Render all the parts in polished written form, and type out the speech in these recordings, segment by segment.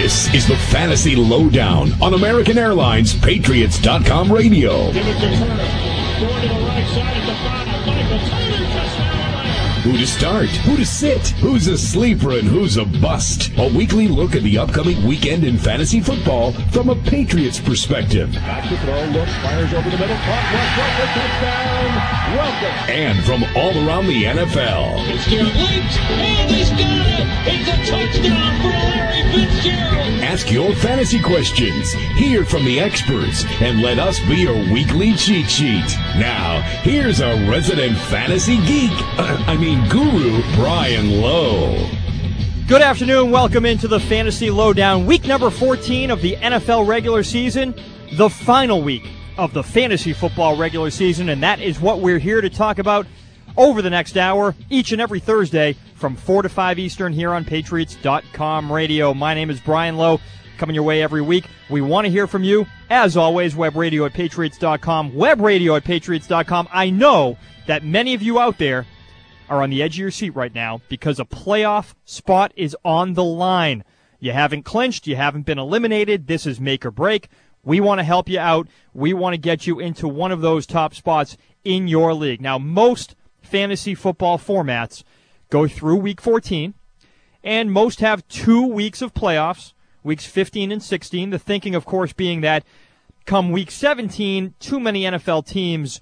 This is the Fantasy Lowdown on American Airlines Patriots.com radio. Give it to Turner. Going to the right side at the 5. Michael Turner, touchdown. Who to start, who to sit, who's a sleeper and who's a bust. A weekly look at the upcoming weekend in fantasy football from a Patriots perspective. Back to throw, looks, fires over the middle, caught, for touchdown. Welcome. And from all around the NFL. Fitzgerald leaps, and he's got it. It's a touchdown for Larry Fitzgerald. Ask your fantasy questions, hear from the experts, and let us be your weekly cheat sheet. Now, here's a resident fantasy geek, guru, Brian Lowe. Good afternoon. Welcome into the Fantasy Lowdown, week number 14 of the NFL regular season, the final week of the fantasy football regular season, and that is what we're here to talk about over the next hour, each and every Thursday from 4 to 5 Eastern here on Patriots.com radio. My name is Brian Lowe, coming your way every week. We want to hear from you. As always, web radio at Patriots.com, web radio at Patriots.com. I know that many of you out there are on the edge of your seat right now because a playoff spot is on the line. You haven't clinched. You haven't been eliminated. This is make or break. We want to help you out. We want to get you into one of those top spots in your league. Now, most fantasy football formats go through Week 14, and most have 2 weeks of playoffs, Weeks 15 and 16. The thinking, of course, being that come Week 17, too many NFL teams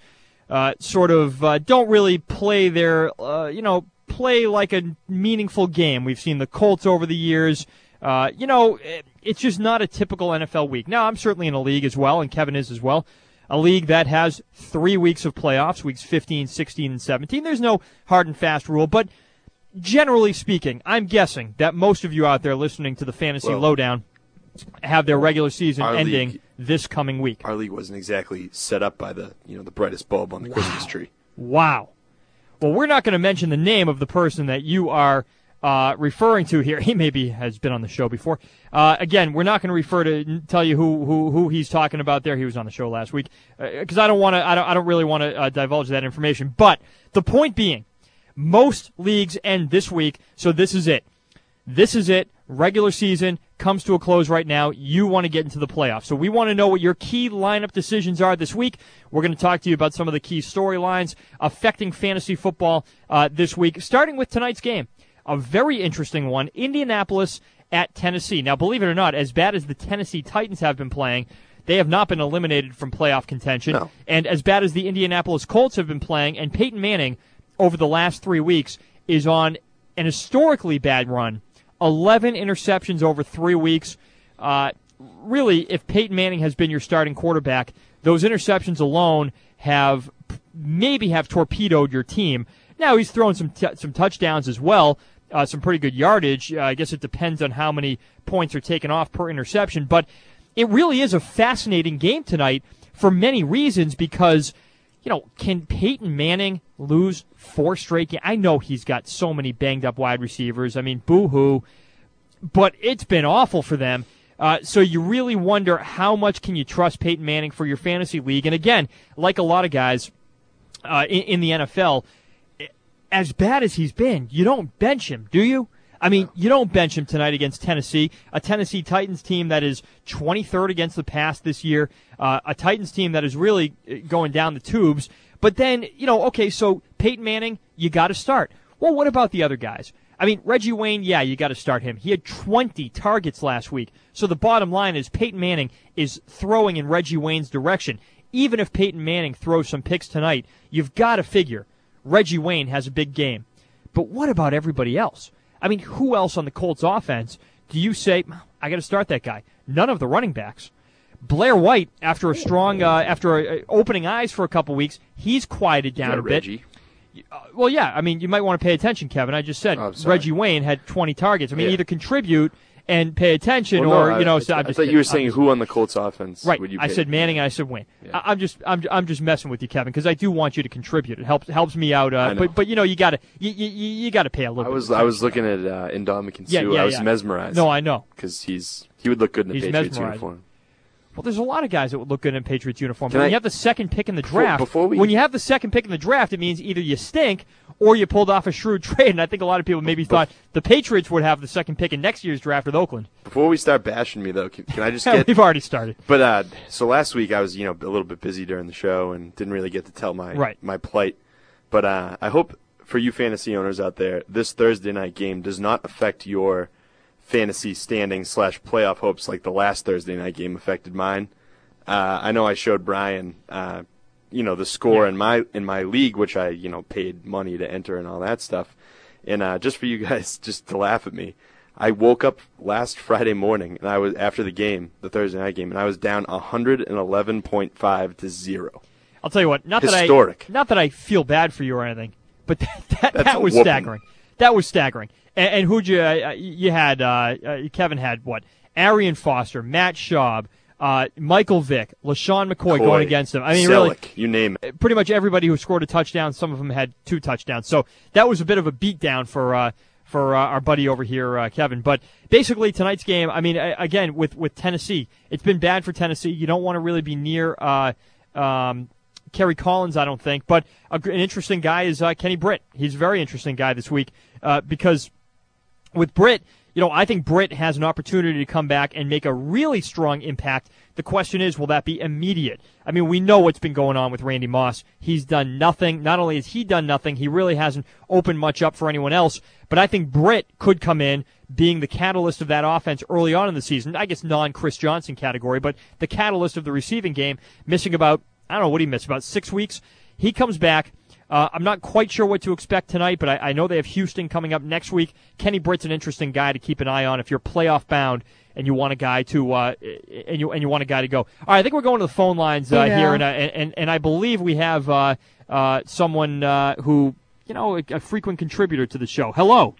don't really play play like a meaningful game. We've seen the Colts over the years. It's just not a typical NFL week. Now, I'm certainly in a league as well, and Kevin is as well, a league that has 3 weeks of playoffs, weeks 15, 16, and 17. There's no hard and fast rule, but generally speaking, I'm guessing that most of you out there listening to the Fantasy Lowdown have their regular season ending this coming week. Our league wasn't exactly set up by the brightest bulb on the Christmas tree. Wow. Well, we're not going to mention the name of the person that you are referring to here. He maybe has been on the show before. Again, we're not going to tell you who he's talking about there. He was on the show last week because I don't really want to divulge that information. But the point being, most leagues end this week, so this is it. This is it. Regular season comes to a close right now. You want to get into the playoffs. So we want to know what your key lineup decisions are this week. We're going to talk to you about some of the key storylines affecting fantasy football this week, starting with tonight's game. A very interesting one, Indianapolis at Tennessee. Now, believe it or not, as bad as the Tennessee Titans have been playing, they have not been eliminated from playoff contention. No. And as bad as the Indianapolis Colts have been playing, and Peyton Manning over the last 3 weeks is on an historically bad run. 11 interceptions over 3 weeks. Really, if Peyton Manning has been your starting quarterback, those interceptions alone have torpedoed your team. Now, he's thrown some touchdowns as well, some pretty good yardage. I guess it depends on how many points are taken off per interception. But it really is a fascinating game tonight for many reasons because, can Peyton Manning lose 4 straight games? I know he's got so many banged-up wide receivers. I mean, boo-hoo. But it's been awful for them. So you really wonder how much can you trust Peyton Manning for your fantasy league. And again, like a lot of guys in the NFL, as bad as he's been, you don't bench him, do you? I mean, you don't bench him tonight against Tennessee, a Tennessee Titans team that is 23rd against the pass this year, a Titans team that is really going down the tubes. But then, so Peyton Manning, you got to start. Well, what about the other guys? I mean, Reggie Wayne, yeah, you got to start him. He had 20 targets last week. So the bottom line is Peyton Manning is throwing in Reggie Wayne's direction. Even if Peyton Manning throws some picks tonight, you've got to figure Reggie Wayne has a big game. But what about everybody else? I mean, who else on the Colts offense do you say, I got to start that guy? None of the running backs. Blair White, after opening eyes for a couple weeks, he's quieted down a bit. Reggie. Well, yeah. I mean, you might want to pay attention, Kevin. I just said Reggie Wayne had 20 targets. I mean, either contribute and pay attention, I thought you were saying who on the Colts offense right. would you I pay? said Manning and I said Wayne. Yeah. I'm just messing with you, Kevin, because I do want you to contribute. It helps me out. But you got to pay a little bit. I was looking at Ndamukong Suh. I was mesmerized. No, I know because he would look good in a Patriots uniform. Well, there's a lot of guys that would look good in a Patriots uniform. Can But when I- you have the second pick in the draft, before we- when you have the second pick in the draft, it means either you stink or you pulled off a shrewd trade. And I think a lot of people maybe thought the Patriots would have the second pick in next year's draft with Oakland. Before we start bashing me, though, can I just get... We've already started. But so last week I was, a little bit busy during the show and didn't really get to tell my plight. But I hope for you fantasy owners out there, this Thursday night game does not affect your fantasy standing / playoff hopes like the last Thursday night game affected mine. I know I showed Brian, the score in my league, which I, paid money to enter and all that stuff. And just for you guys, just to laugh at me, I woke up last Friday morning and I was after the game, the Thursday night game, and I was down 111.5 to 0. I'll tell you what. Historic. Not that I feel bad for you or anything, but that was whooping. staggering. That was staggering. And who'd you had? Kevin had what? Arian Foster, Matt Schaub, Michael Vick, LaShawn McCoy going against him. I mean, Selleck, really, you name it. pretty much everybody who scored a touchdown. Some of them had 2 touchdowns. So that was a bit of a beatdown for our buddy over here, Kevin. But basically, tonight's game, I mean, again, with Tennessee, it's been bad for Tennessee. You don't want to really be near Kerry Collins, I don't think. But an interesting guy is Kenny Britt. He's a very interesting guy this week because with Britt, I think Britt has an opportunity to come back and make a really strong impact. The question is, will that be immediate? I mean, we know what's been going on with Randy Moss. He's done nothing. Not only has he done nothing, he really hasn't opened much up for anyone else. But I think Britt could come in being the catalyst of that offense early on in the season. I guess non-Chris Johnson category, but the catalyst of the receiving game, missing about, I don't know what he missed, about 6 weeks. He comes back. I'm not quite sure what to expect tonight, but I know they have Houston coming up next week. Kenny Britt's an interesting guy to keep an eye on if you're playoff bound and you want a guy to and you want a guy to go. All right, I think we're going to the phone lines here, and I believe we have someone who a frequent contributor to the show. Hello.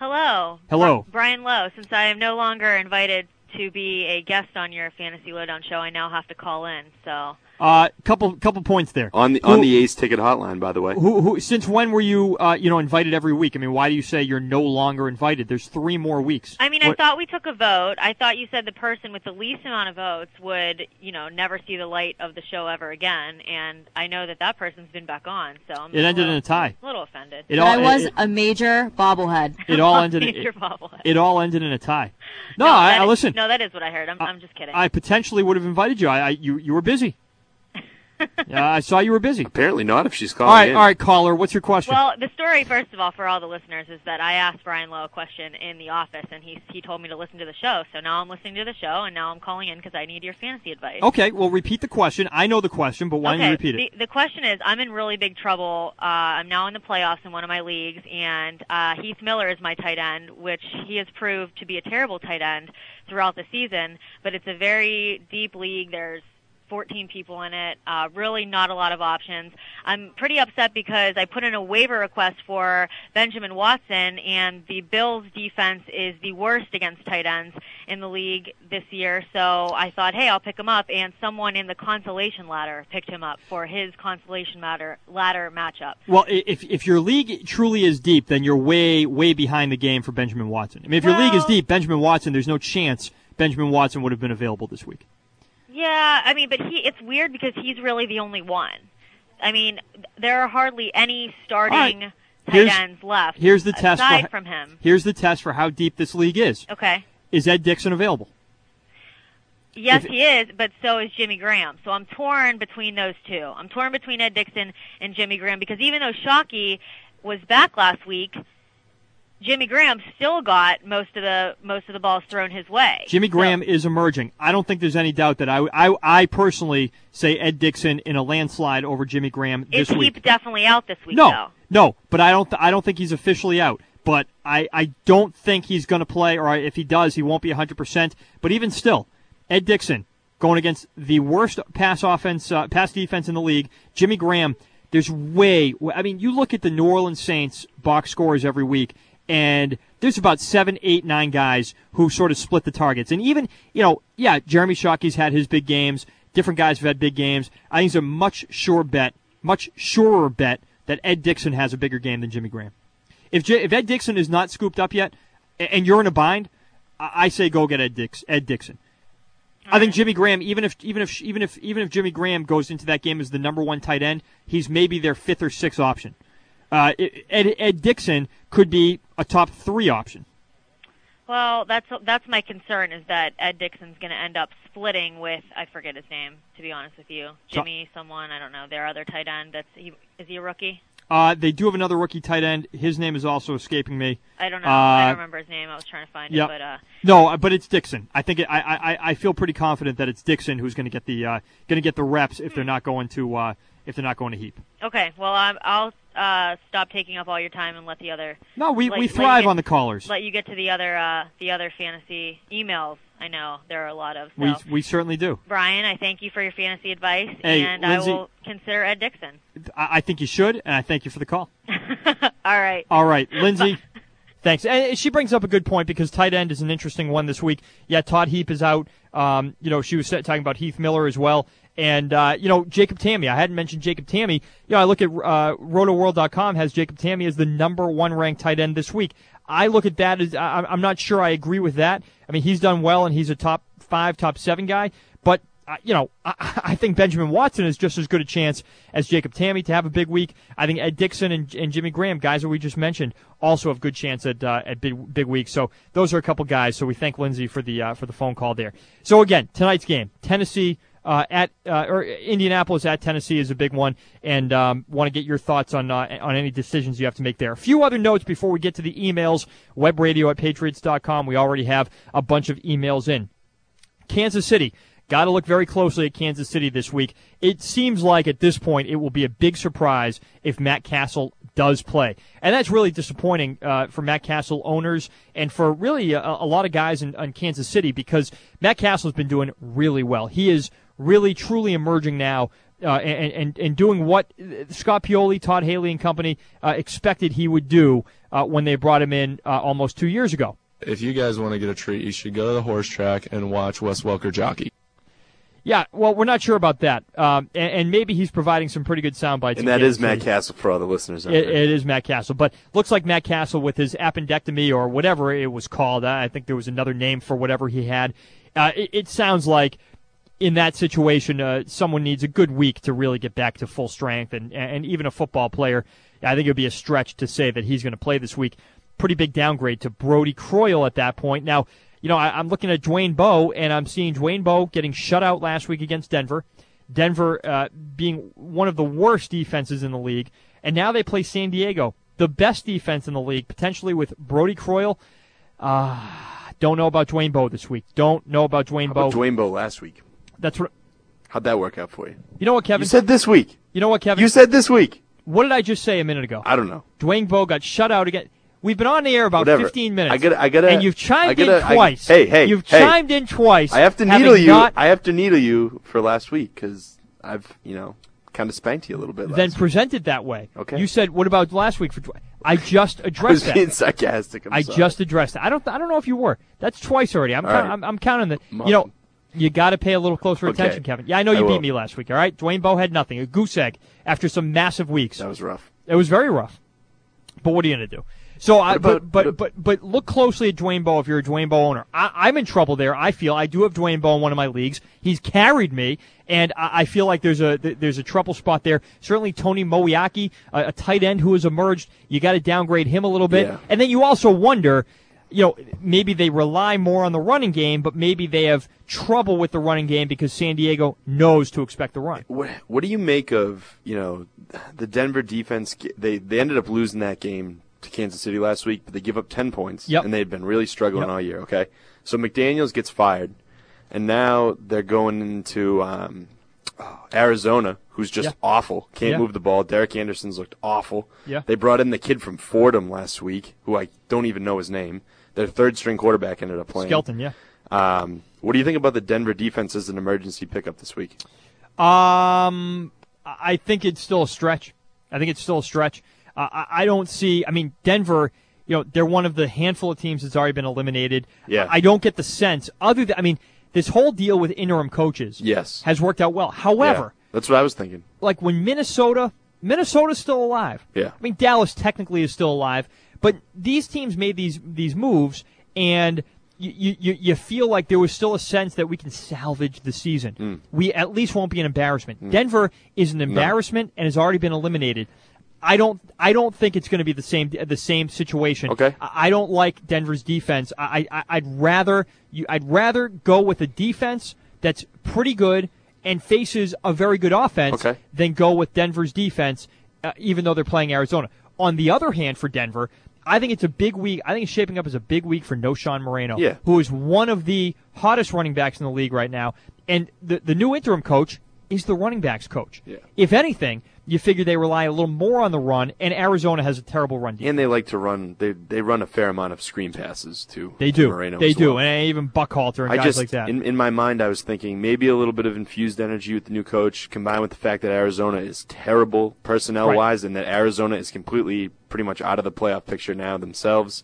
Hello. Brian Lowe. Since I am no longer invited to be a guest on your Fantasy Lowdown show, I now have to call in. So. Couple points there. On the Ace Ticket Hotline, by the way. Who? Since when were you, invited every week? I mean, why do you say you're no longer invited? There's 3 more weeks. I mean, I thought we took a vote. I thought you said the person with the least amount of votes would, never see the light of the show ever again. And I know that person's been back on, so I'm it ended in a tie. A little offended. I was a major bobblehead. It all ended. Major bobblehead. It all ended in a tie. No, listen. No, that is what I heard. I'm just kidding. I potentially would have invited you. You were busy. Yeah, I saw you were busy. Apparently not if she's calling in. All right, caller, what's your question? Well, the story, first of all, for all the listeners, is that I asked Brian Lowe a question in the office, and he told me to listen to the show. So now I'm listening to the show, and now I'm calling in because I need your fantasy advice. Okay, well, repeat the question. I know the question, but why don't you repeat it? The question is, I'm in really big trouble. I'm now in the playoffs in one of my leagues, and Heath Miller is my tight end, which he has proved to be a terrible tight end throughout the season, but it's a very deep league. There's 14 people in it, really not a lot of options. I'm pretty upset because I put in a waiver request for Benjamin Watson, and the Bills' defense is the worst against tight ends in the league this year. So I thought, hey, I'll pick him up, and someone in the consolation ladder picked him up for his consolation ladder matchup. Well, if your league truly is deep, then you're way, way behind the game for Benjamin Watson. I mean, if your league is deep, Benjamin Watson, there's no chance Benjamin Watson would have been available this week. Yeah, I mean, but it's weird because he's really the only one. I mean, there are hardly any starting tight ends left. Here's the test aside from him. Here's the test for how deep this league is. Okay. Is Ed Dixon available? Yes, he is, but so is Jimmy Graham. So I'm torn between those two. I'm torn between Ed Dixon and Jimmy Graham because even though Shockey was back last week, Jimmy Graham still got most of the balls thrown his way. Jimmy Graham is emerging. I don't think there's any doubt that I personally say Ed Dixon in a landslide over Jimmy Graham this week. Is he definitely out this week? No, but I don't think he's officially out. But I don't think he's going to play, or if he does, he won't be 100%. But even still, Ed Dixon going against the worst pass defense in the league. Jimmy Graham, there's you look at the New Orleans Saints box scores every week, and there's about 7, 8, 9 guys who sort of split the targets. And even, Jeremy Shockey's had his big games. Different guys have had big games. I think it's a much surer bet that Ed Dixon has a bigger game than Jimmy Graham. If Ed Dixon is not scooped up yet, and you're in a bind, I say go get Ed Dixon. I think Jimmy Graham, even if Jimmy Graham goes into that game as the number 1 tight end, he's maybe their 5th or 6th option. Ed Dickson could be a top 3 option. Well, that's my concern, is that Ed Dickson's going to end up splitting with, I forget his name, to be honest with you, Jimmy someone, I don't know, their other tight end. Is he a rookie? They do have another rookie tight end. His name is also escaping me. I don't know. I don't remember his name. I was trying to find it. But, no, but it's Dickson. I think I feel pretty confident that it's Dickson who's going to get the reps if they're not going to Heap. Okay. Well, I'll stop taking up all your time and let the other. No, we thrive on the callers. Let you get to the other fantasy emails. I know there are a lot of. So. We certainly do. Brian, I thank you for your fantasy advice, and Lindsay, I will consider Ed Dickson. I think you should, and I thank you for the call. All right, Lindsay. Thanks. And she brings up a good point because tight end is an interesting one this week. Yeah, Todd Heap is out. She was talking about Heath Miller as well. And, Jacob Tamme. I hadn't mentioned Jacob Tamme. I look at RotoWorld.com has Jacob Tamme as the number 1 ranked tight end this week. I look at that as I'm not sure I agree with that. I mean, he's done well and he's a top 5, top 7 guy. But, I think Benjamin Watson is just as good a chance as Jacob Tamme to have a big week. I think Ed Dickson and Jimmy Graham, guys that we just mentioned, also have good chance at big weeks. So those are a couple guys. So we thank Lindsay for the phone call there. So again, tonight's game, Tennessee or Indianapolis at Tennessee is a big one, and want to get your thoughts on any decisions you have to make there. A few other notes before we get to the emails. webradio@patriots.com. We already have a bunch of emails in. Kansas City. Got to look very closely at Kansas City this week. It seems like at this point it will be a big surprise if Matt Castle does play. And that's really disappointing for Matt Castle owners and for really a lot of guys in Kansas City because Matt Castle has been doing really well. He is really, truly emerging now and doing what Scott Pioli, Todd Haley, and company expected he would do when they brought him in almost 2 years ago. If you guys want to get a treat, you should go to the horse track and watch Wes Welker jockey. Yeah, well, we're not sure about that. And maybe he's providing some pretty good sound bites. And that is Matt Castle for all the listeners out there. It is Matt Castle. But looks like Matt Castle with his appendectomy or whatever it was called. I think there was another name for whatever he had. It sounds like in that situation, someone needs a good week to really get back to full strength. And even a football player, I think it would be a stretch to say that he's going to play this week. Pretty big downgrade to Brody Croyle at that point. Now, I'm looking at Dwayne Bowe, and I'm seeing Dwayne Bowe getting shut out last week against Denver. Denver being one of the worst defenses in the league. And now they play San Diego, the best defense in the league, potentially with Brody Croyle. Don't know about Dwayne Bowe this week. Don't know about Dwayne Bowe. Dwayne Bowe last week. That's what. How'd that work out for you? You know what, Kevin? You said this week. You know what, Kevin? You said this week. What did I just say a minute ago? I don't know. Dwayne Bowe got shut out again. We've been on the air about 15 minutes. I gotta, and you've chimed in twice. You've chimed in twice. I have to needle you. I have to needle you for last week because I've, kind of spanked you a little bit. Then present it that way. Okay. You said, "What about last week?" I just addressed that. I was being sarcastic. I just addressed it. I don't know if you were. That's twice already. I'm counting that. You got to pay a little closer attention, Kevin. Yeah, I know you beat me last week. All right. Dwayne Bowe had nothing. A goose egg after some massive weeks. That was rough. It was very rough. But what are you going to do? So, but look closely at Dwayne Bowe if you're a Dwayne Bowe owner. I'm in trouble there. I feel I do have Dwayne Bowe in one of my leagues. He's carried me, and I feel like there's a trouble spot there. Certainly Tony Moeaki, a tight end who has emerged. You got to downgrade him a little bit, and then you also wonder, maybe they rely more on the running game, but maybe they have trouble with the running game because San Diego knows to expect the run. What do you make of the Denver defense? They ended up losing that game to Kansas City last week, but they give up 10 points, and they've been really struggling all year, okay? So McDaniels gets fired, and now they're going into Arizona, who's just awful, can't move the ball. Derek Anderson's looked awful. Yeah. They brought in the kid from Fordham last week, who I don't even know his name. Their third-string quarterback ended up playing. Skelton, What do you think about the Denver defense as an emergency pickup this week? I think it's still a stretch. I don't see – I mean, Denver, they're one of the handful of teams that's already been eliminated. Yeah. I don't get the sense other than – I mean, this whole deal with interim coaches has worked out well. However – that's what I was thinking. Like when Minnesota's still alive. Yeah. I mean, Dallas technically is still alive. But these teams made these moves, and you feel like there was still a sense that we can salvage the season. We at least won't be an embarrassment. Denver is an embarrassment and has already been eliminated. I don't think it's going to be the same situation. Okay. I don't like Denver's defense. I'd rather go with a defense that's pretty good and faces a very good offense than go with Denver's defense, even though they're playing Arizona. On the other hand, for Denver, I think it's a big week. I think it's shaping up as a big week for Knowshon Moreno, who is one of the hottest running backs in the league right now. And the new interim coach is the running backs coach. Yeah. If anything, you figure they rely a little more on the run, and Arizona has a terrible run defense. And they like to run. They run a fair amount of screen passes too. They do. Moreno They do, well. and even Buckhalter and guys like that. In my mind, I was thinking maybe a little bit of infused energy with the new coach, combined with the fact that Arizona is terrible personnel-wise, and that Arizona is completely, pretty much out of the playoff picture now themselves.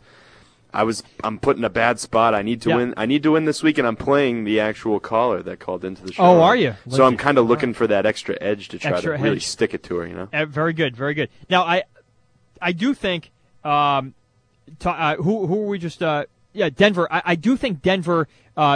I'm put in a bad spot. I need to win. I need to win this week, and I'm playing the actual caller that called into the show. Oh, are you? So I'm kind of looking for that extra edge to try to really stick it to her. You know. Very good, very good. Now I do think who were we just Denver. I do think Denver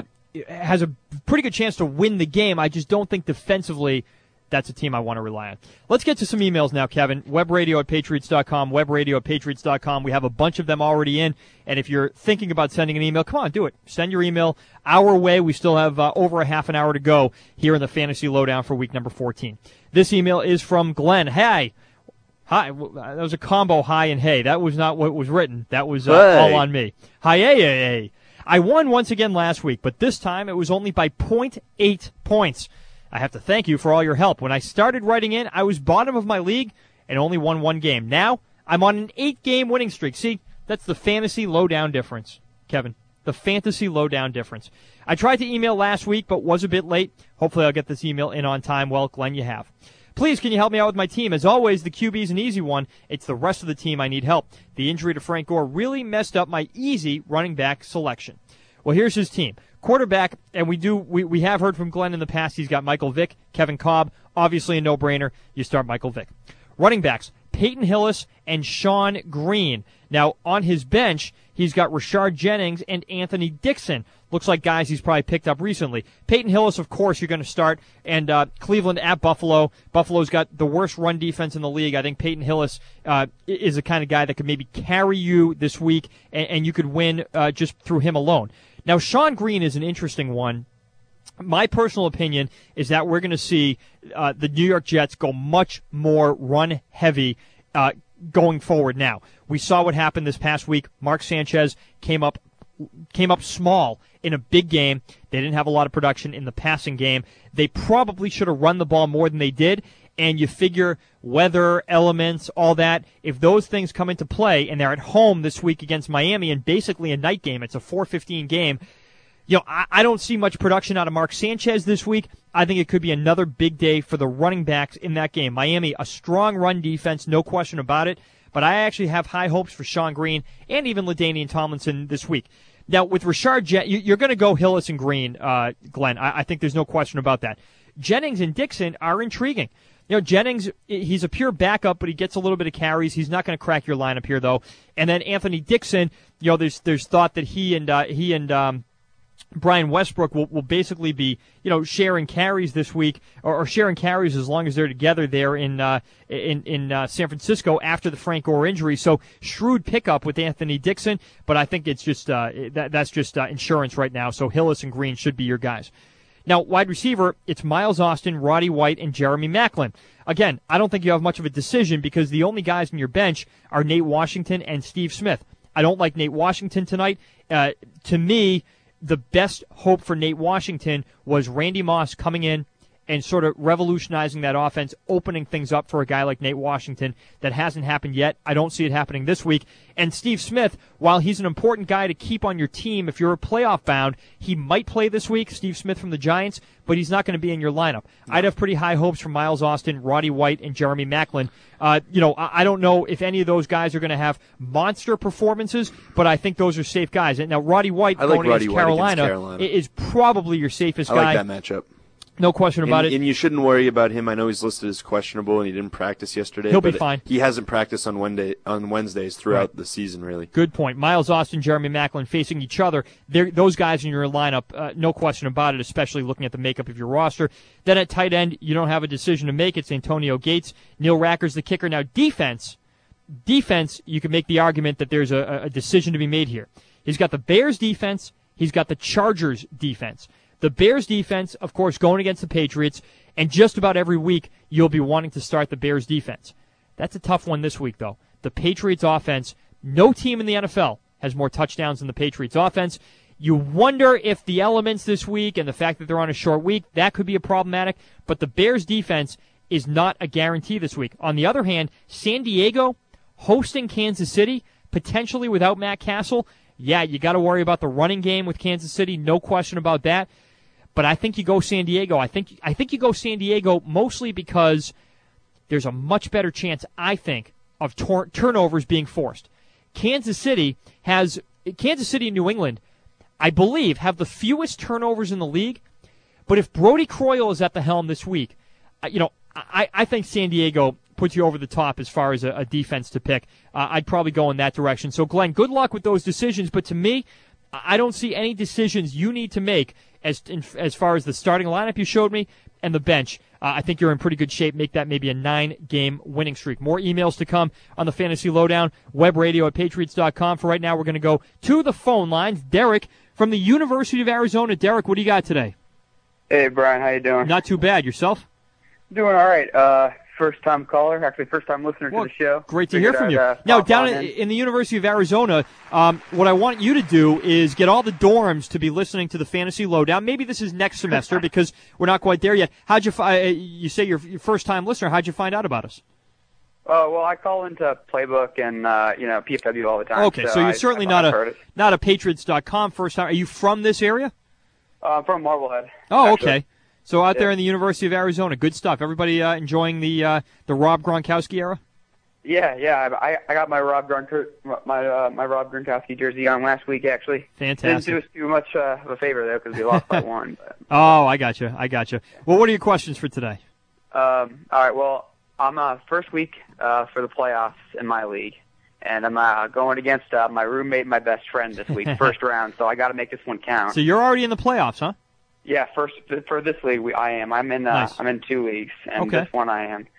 has a pretty good chance to win the game. I just don't think defensively that's a team I want to rely on. Let's get to some emails now, Kevin. Webradio@patriots.com, webradio@patriots.com. We have a bunch of them already in, and if you're thinking about sending an email, come on, do it. Send your email our way. We still have over a half an hour to go here in the Fantasy Lowdown for week number 14. This email is from Glenn. Hey. Hi. That was a combo hi and hey. That was not what was written. That was all on me. Hi, hey. I won once again last week, but this time it was only by 0.8 points. I have to thank you for all your help. When I started writing in, I was bottom of my league and only won one game. Now, I'm on an 8-game winning streak. See, that's the fantasy lowdown difference, Kevin. The fantasy lowdown difference. I tried to email last week, but was a bit late. Hopefully I'll get this email in on time. Well, Glenn, you have. Please, can you help me out with my team? As always, the QB is an easy one. It's the rest of the team I need help. The injury to Frank Gore really messed up my easy running back selection. Well, here's his team. Quarterback, and we have heard from Glenn in the past. He's got Michael Vick, Kevin Cobb, obviously a no-brainer. You start Michael Vick. Running backs, Peyton Hillis and Sean Green. Now, on his bench, he's got Rashard Jennings and Anthony Dixon. Looks like guys he's probably picked up recently. Peyton Hillis, of course, you're going to start, and Cleveland at Buffalo. Buffalo's got the worst run defense in the league. I think Peyton Hillis is the kind of guy that could maybe carry you this week, and you could win just through him alone. Now, Sean Green is an interesting one. My personal opinion is that we're going to see the New York Jets go much more run-heavy going forward now. We saw what happened this past week. Mark Sanchez came up small in a big game. They didn't have a lot of production in the passing game. They probably should have run the ball more than they did, and you figure weather, elements, all that, if those things come into play, and they're at home this week against Miami in basically a night game, it's a 4:15 game, I don't see much production out of Mark Sanchez this week. I think it could be another big day for the running backs in that game. Miami, a strong run defense, no question about it, but I actually have high hopes for Sean Green and even LaDainian Tomlinson this week. Now, with Rashard, you're going to go Hillis and Green, Glenn. I think there's no question about that. Jennings and Dixon are intriguing. Jennings, he's a pure backup, but he gets a little bit of carries. He's not going to crack your lineup here, though. And then Anthony Dixon, there's thought that he and Brian Westbrook will basically be, sharing carries this week, or sharing carries as long as they're together there in San Francisco after the Frank Gore injury. So shrewd pickup with Anthony Dixon, but I think it's just that's just insurance right now. So Hillis and Green should be your guys. Now, wide receiver, it's Miles Austin, Roddy White, and Jeremy Maclin. Again, I don't think you have much of a decision because the only guys on your bench are Nate Washington and Steve Smith. I don't like Nate Washington tonight. To me, the best hope for Nate Washington was Randy Moss coming in and sort of revolutionizing that offense, opening things up for a guy like Nate Washington. That hasn't happened yet. I don't see it happening this week. And Steve Smith, while he's an important guy to keep on your team, if you're a playoff bound, he might play this week, Steve Smith from the Giants, but he's not going to be in your lineup. No. I'd have pretty high hopes for Miles Austin, Roddy White, and Jeremy Maclin. I don't know if any of those guys are going to have monster performances, but I think those are safe guys. And now Roddy White against Carolina is probably your safest guy. I like that matchup. No question about it. And you shouldn't worry about him. I know he's listed as questionable and he didn't practice yesterday. He'll be fine. He hasn't practiced on Wednesdays throughout the season, really. Good point. Miles Austin, Jeremy Maclin facing each other. Those guys in your lineup, no question about it, especially looking at the makeup of your roster. Then at tight end, you don't have a decision to make. It's Antonio Gates. Neil Racker's the kicker. Now, defense, you can make the argument that there's a decision to be made here. He's got the Bears defense. He's got the Chargers defense. The Bears defense, of course, going against the Patriots, and just about every week you'll be wanting to start the Bears defense. That's a tough one this week, though. The Patriots offense, no team in the NFL has more touchdowns than the Patriots offense. You wonder if the elements this week and the fact that they're on a short week, that could be a problematic, but the Bears defense is not a guarantee this week. On the other hand, San Diego hosting Kansas City, potentially without Matt Castle. Yeah, you got to worry about the running game with Kansas City, no question about that. But I think you go San Diego. I think you go San Diego mostly because there's a much better chance, I think, of turnovers being forced. Kansas City and New England, I believe, have the fewest turnovers in the league. But if Brodie Croyle is at the helm this week, I think San Diego puts you over the top as far as a defense to pick. I'd probably go in that direction. So, Glenn, good luck with those decisions. But to me, I don't see any decisions you need to make as far as the starting lineup you showed me and the bench. I think you're in pretty good shape. Make that maybe a 9-game winning streak. More emails to come on the Fantasy Lowdown, web radio at Patriots.com. For right now, we're going to go to the phone lines. Derek from the University of Arizona. Derek, what do you got today? Hey, Brian. How you doing? Not too bad. Yourself? Doing all right. First-time caller, actually first-time listener to the show. Great to hear from you. Now, down in the University of Arizona, what I want you to do is get all the dorms to be listening to the Fantasy Lowdown. Maybe this is next semester because we're not quite there yet. You say you're your first-time listener. How'd you find out about us? Well, I call into Playbook and PFW all the time. Okay, so you're certainly not a Patriots.com first-time. Are you from this area? I'm from Marblehead. Oh, actually. Okay. So out there in the University of Arizona, good stuff. Everybody enjoying the Rob Gronkowski era? Yeah. I got my Rob Gronkowski jersey on last week, actually. Fantastic. Didn't do us too much of a favor there because we lost by one. But. Oh, I got you. Well, what are your questions for today? All right. Well, I'm first week for the playoffs in my league, and I'm going against my roommate and my best friend this week, first round. So I got to make this one count. So you're already in the playoffs, huh? Yeah, for this league I am. I'm in nice. I'm in 2 leagues, and this one I am.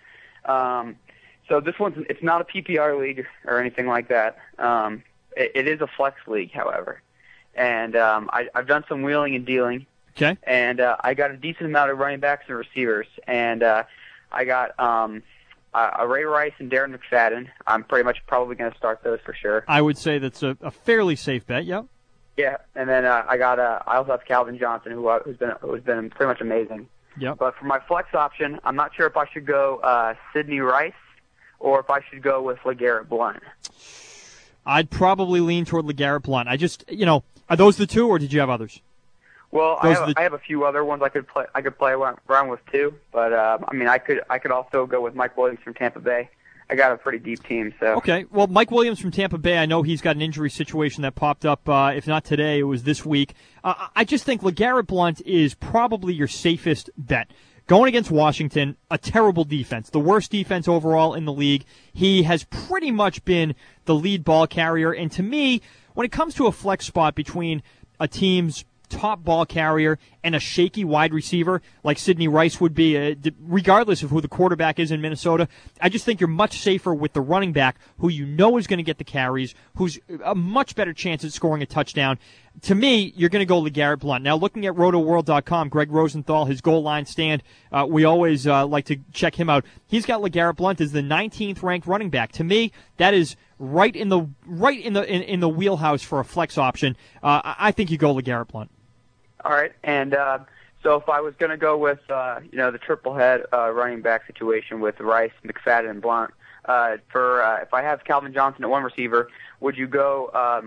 So this it's not a PPR league or anything like that. It is a flex league, however, and I've done some wheeling and dealing. Okay. And I got a decent amount of running backs and receivers, and I got Ray Rice and Darren McFadden. I'm pretty much probably going to start those for sure. I would say that's a fairly safe bet. Yep. Yeah, and then I also have Calvin Johnson, who's been pretty much amazing. Yep. But for my flex option, I'm not sure if I should go Sidney Rice or if I should go with LeGarrette Blount. I'd probably lean toward LeGarrette Blount. I just, are those the two, or did you have others? Well, I have a few other ones I could play around with too, but I could also go with Mike Williams from Tampa Bay. I got a pretty deep team, so. Okay. Well, Mike Williams from Tampa Bay, I know he's got an injury situation that popped up, if not today, it was this week. I just think LeGarrette Blount is probably your safest bet. Going against Washington, a terrible defense, the worst defense overall in the league. He has pretty much been the lead ball carrier, and to me, when it comes to a flex spot between a team's top ball carrier and a shaky wide receiver like Sidney Rice would be, regardless of who the quarterback is in Minnesota, I just think you're much safer with the running back who you know is going to get the carries, who's a much better chance at scoring a touchdown. To me, you're going to go LeGarrette Blount. Now, looking at RotoWorld.com, Greg Rosenthal, his goal line stand, we always like to check him out. He's got LeGarrette Blount as the 19th ranked running back. To me, that is right in the wheelhouse for a flex option. I think you go LeGarrette Blount. All right, and so if I was going to go with the triple head running back situation with Rice, McFadden, and Blount, if I have Calvin Johnson at one receiver, would you go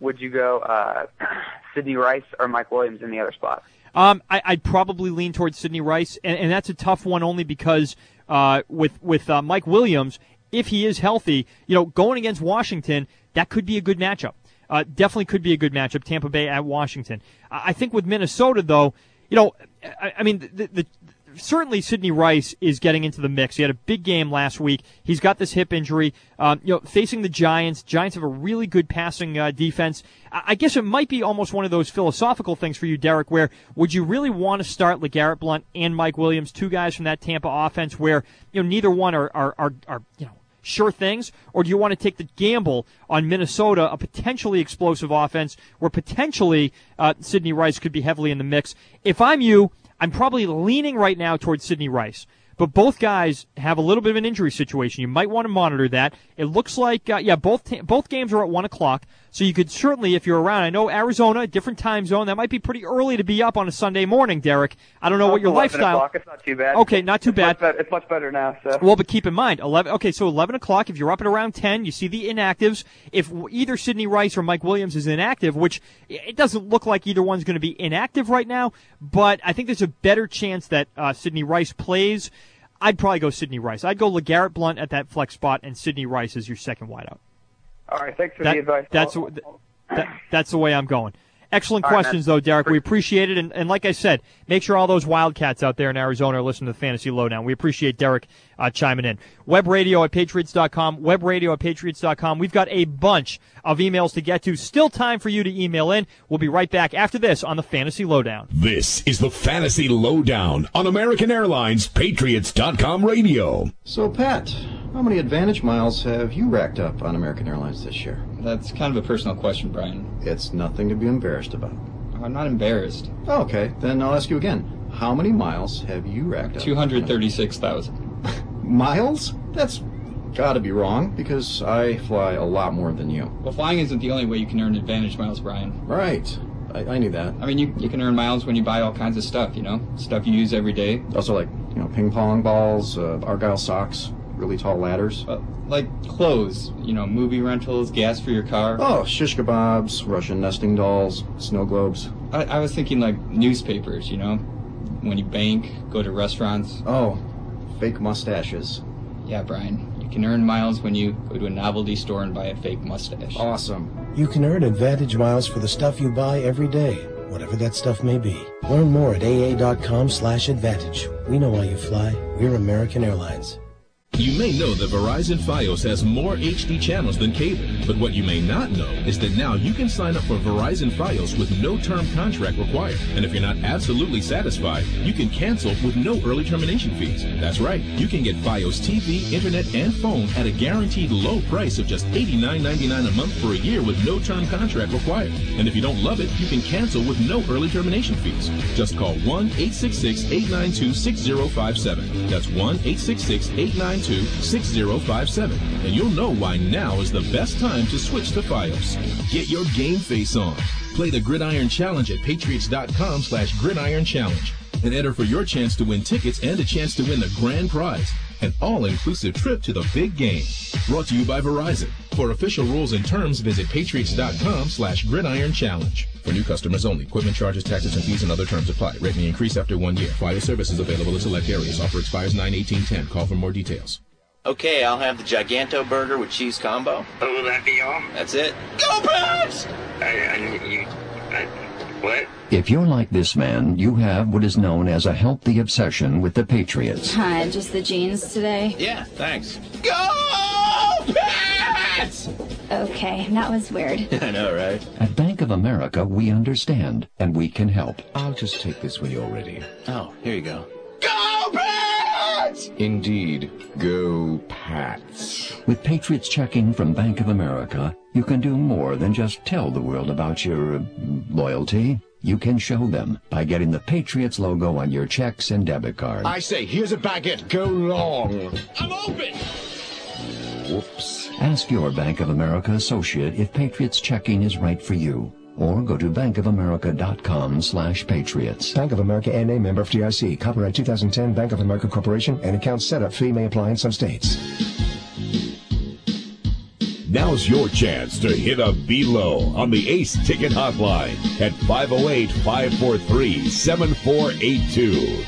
Sidney Rice or Mike Williams in the other spot? I'd probably lean towards Sidney Rice, and that's a tough one only because with Mike Williams, if he is healthy, going against Washington, that could be a good matchup. Definitely could be a good matchup, Tampa Bay at Washington. I think with Minnesota, though, I mean, certainly Sidney Rice is getting into the mix. He had a big game last week. He's got this hip injury. Facing the Giants have a really good passing defense. I guess it might be almost one of those philosophical things for you, Derek, where would you really want to start LeGarrette Blount and Mike Williams, two guys from that Tampa offense where neither one are sure things, or do you want to take the gamble on Minnesota, a potentially explosive offense where potentially Sidney Rice could be heavily in the mix? If I'm you, I'm probably leaning right now towards Sidney Rice. But both guys have a little bit of an injury situation. You might want to monitor that. It looks like, both games are at 1 o'clock, so you could certainly, if you're around, I know Arizona, a different time zone, that might be pretty early to be up on a Sunday morning, Derek. I don't know what your lifestyle. It's not too bad. Okay, not too bad. It's much better now. So. Well, but keep in mind, 11 o'clock, if you're up at around 10, you see the inactives. If either Sidney Rice or Mike Williams is inactive, which it doesn't look like either one's going to be inactive right now, but I think there's a better chance that Sidney Rice plays. I'd probably go Sidney Rice. I'd go LeGarrette Blount at that flex spot and Sidney Rice as your second wideout. All right, thanks for the advice. That's the way I'm going. Excellent questions, though, Derek. We appreciate it. And like I said, make sure all those Wildcats out there in Arizona are listening to the Fantasy Lowdown. We appreciate Derek chiming in. Webradio@Patriots.com, webradio@Patriots.com. We've got a bunch of emails to get to. Still time for you to email in. We'll be right back after this on the Fantasy Lowdown. This is the Fantasy Lowdown on American Airlines Patriots.com radio. So, Pat, how many Advantage miles have you racked up on American Airlines this year? That's kind of a personal question, Brian. It's nothing to be embarrassed about. I'm not embarrassed. Oh, okay, then I'll ask you again. How many miles have you racked up? 236,000. Miles? That's got to be wrong, because I fly a lot more than you. Well, flying isn't the only way you can earn Advantage miles, Brian. Right. I knew that. I mean, you can earn miles when you buy all kinds of stuff, stuff you use every day. Also, like, ping pong balls, Argyle socks, really tall ladders. Like clothes, movie rentals, gas for your car. Oh, shish kebabs, Russian nesting dolls, snow globes. I was thinking like newspapers, when you bank, go to restaurants. Oh, fake mustaches. Yeah, Brian. You can earn miles when you go to a novelty store and buy a fake mustache. Awesome. You can earn Advantage miles for the stuff you buy every day, whatever that stuff may be. Learn more at aa.com/advantage. We know why you fly. We're American Airlines. You may know that Verizon Fios has more HD channels than cable, but what you may not know is that now you can sign up for Verizon Fios with no term contract required. And if you're not absolutely satisfied, you can cancel with no early termination fees. That's right, you can get Fios TV, internet, and phone at a guaranteed low price of just $89.99 a month for a year with no term contract required. And if you don't love it, you can cancel with no early termination fees. Just call 1-866-892-6057. That's 1-866-892-6057, and you'll know why now is the best time to switch to Fios. Get your game face on. Play the Gridiron Challenge at Patriots.com/Gridiron Challenge and enter for your chance to win tickets and a chance to win the grand prize, an all-inclusive trip to the big game. Brought to you by Verizon. For official rules and terms, visit Patriots.com/Gridiron Challenge. For new customers only. Equipment charges, taxes, and fees and other terms apply. Rate may increase after 1 year. Fios service is available in select areas. Offer expires 9/18/10. Call for more details. Okay, I'll have the Giganto burger with cheese combo. Oh, will that be all? That's it. Go Pats! What? If you're like this man, you have what is known as a healthy obsession with the Patriots. Hi, just the jeans today? Yeah, thanks. Go Pats! Okay, that was weird. I know, right? At Bank of America, we understand, and we can help. I'll just take this when you're ready. Oh, here you go. Go Pats! Indeed, go Pats. With Patriots checking from Bank of America, you can do more than just tell the world about your loyalty. You can show them by getting the Patriots logo on your checks and debit cards. I say, here's a baguette. Go long. I'm open! Whoops. Ask your Bank of America associate if Patriots checking is right for you. Or go to bankofamerica.com/patriots. Bank of America N.A. member FDIC. Copyright 2010 Bank of America Corporation. And account setup fee may apply in some states. Now's your chance to hit a B-low on the Ace Ticket Hotline at 508-543-7482.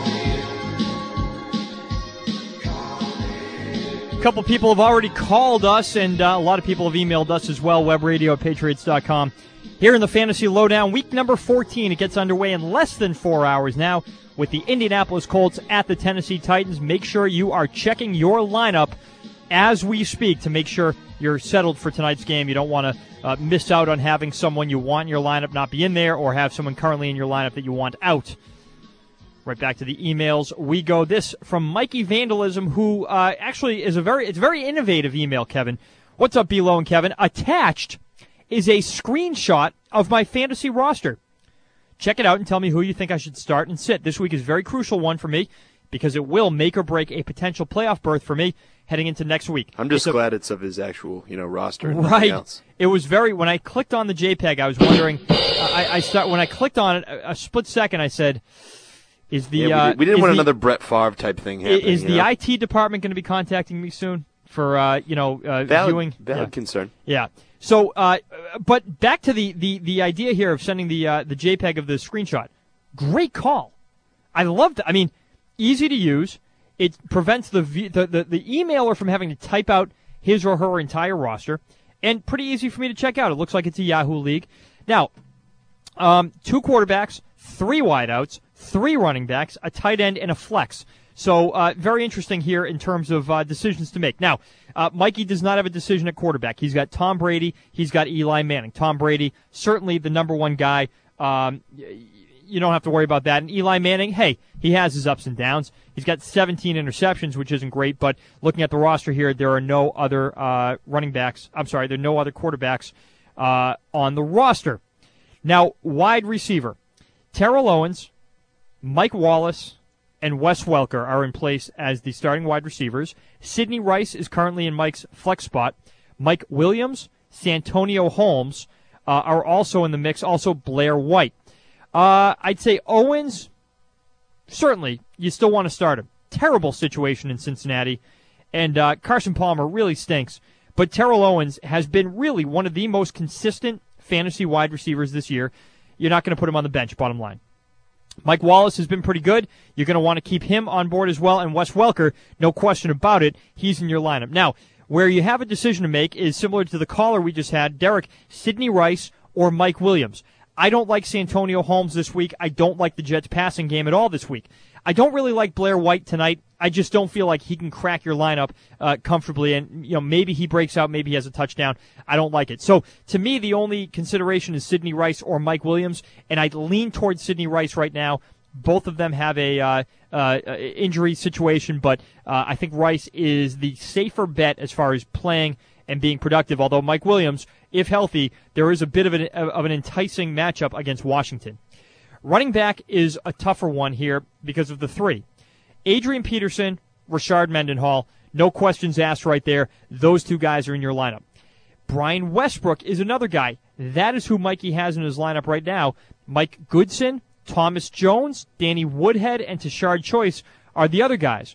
A couple people have already called us, and a lot of people have emailed us as well, webradio@patriots.com. Here in the Fantasy Lowdown, week number 14. It gets underway in less than 4 hours now with the Indianapolis Colts at the Tennessee Titans. Make sure you are checking your lineup as we speak to make sure you're settled for tonight's game. You don't want to miss out on having someone you want in your lineup not be in there, or have someone currently in your lineup that you want out. Right back to the emails we go. This from Mikey Vandalism, who actually is it's a very innovative email, Kevin. What's up, B-Lo and Kevin? Attached is a screenshot of my fantasy roster. Check it out and tell me who you think I should start and sit. This week is a very crucial one for me because it will make or break a potential playoff berth for me heading into next week. I'm just glad it's of his actual, roster and right. nothing else. It was when I clicked on the JPEG, I was wondering, when I clicked on it, a split second, I said, we didn't want another Brett Favre type thing happening. Is the IT department going to be contacting me soon for, viewing? Valid concern. Yeah. So, but back to the idea here of sending the JPEG of the screenshot. Great call. I loved it. I mean, easy to use. It prevents the emailer from having to type out his or her entire roster, and pretty easy for me to check out. It looks like it's a Yahoo league. Now, 2 quarterbacks, 3 wideouts, 3 running backs, a tight end, and a flex. So very interesting here in terms of decisions to make. Now, Mikey does not have a decision at quarterback. He's got Tom Brady. He's got Eli Manning. Tom Brady, certainly the number one guy. You don't have to worry about that. And Eli Manning, hey, he has his ups and downs. He's got 17 interceptions, which isn't great. But looking at the roster here, there are no other running backs. I'm sorry, there are no other quarterbacks on the roster. Now, wide receiver. Terrell Owens, Mike Wallace, and Wes Welker are in place as the starting wide receivers. Sidney Rice is currently in Mike's flex spot. Mike Williams, Santonio Holmes are also in the mix. Also Blair White. I'd say Owens, certainly, you still want to start him. Terrible situation in Cincinnati. And Carson Palmer really stinks. But Terrell Owens has been really one of the most consistent fantasy wide receivers this year. You're not going to put him on the bench, bottom line. Mike Wallace has been pretty good. You're going to want to keep him on board as well. And Wes Welker, no question about it, he's in your lineup. Now, where you have a decision to make is similar to the caller we just had, Derek, Sidney Rice or Mike Williams. I don't like Santonio Holmes this week. I don't like the Jets' passing game at all this week. I don't really like Blair White tonight. I just don't feel like he can crack your lineup comfortably. And maybe he breaks out, maybe he has a touchdown. I don't like it. So to me, the only consideration is Sidney Rice or Mike Williams, and I'd lean towards Sidney Rice right now. Both of them have a injury situation, but I think Rice is the safer bet as far as playing and being productive. Although Mike Williams, if healthy, there is a bit of an enticing matchup against Washington. Running back is a tougher one here because of the 3. Adrian Peterson, Rashard Mendenhall, no questions asked right there. Those 2 guys are in your lineup. Brian Westbrook is another guy. That is who Mikey has in his lineup right now. Mike Goodson, Thomas Jones, Danny Woodhead, and Tashard Choice are the other guys.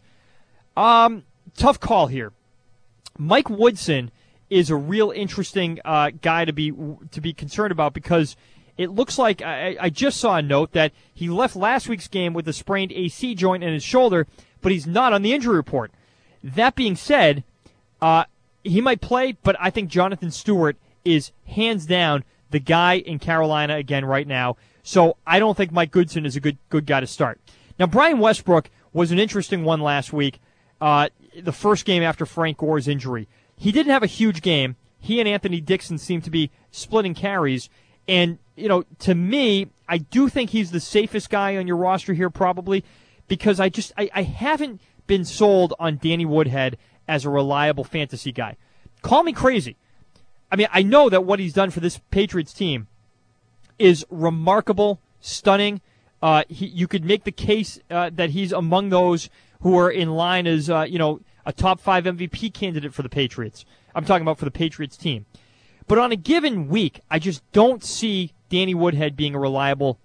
Tough call here. Mike Woodson is a real interesting guy to be concerned about because it looks like I just saw a note that he left last week's game with a sprained AC joint in his shoulder, but he's not on the injury report. That being said, he might play, but I think Jonathan Stewart is hands down the guy in Carolina again right now. So I don't think Mike Goodson is a good guy to start. Now, Brian Westbrook was an interesting one last week, the first game after Frank Gore's injury. He didn't have a huge game. He and Anthony Dixon seem to be splitting carries. And, to me, I do think he's the safest guy on your roster here probably because I haven't been sold on Danny Woodhead as a reliable fantasy guy. Call me crazy. I mean, I know that what he's done for this Patriots team is remarkable, stunning. You could make the case that he's among those who are in line as, a top 5 MVP candidate for the Patriots. I'm talking about for the Patriots team. But on a given week, I just don't see Danny Woodhead being a reliable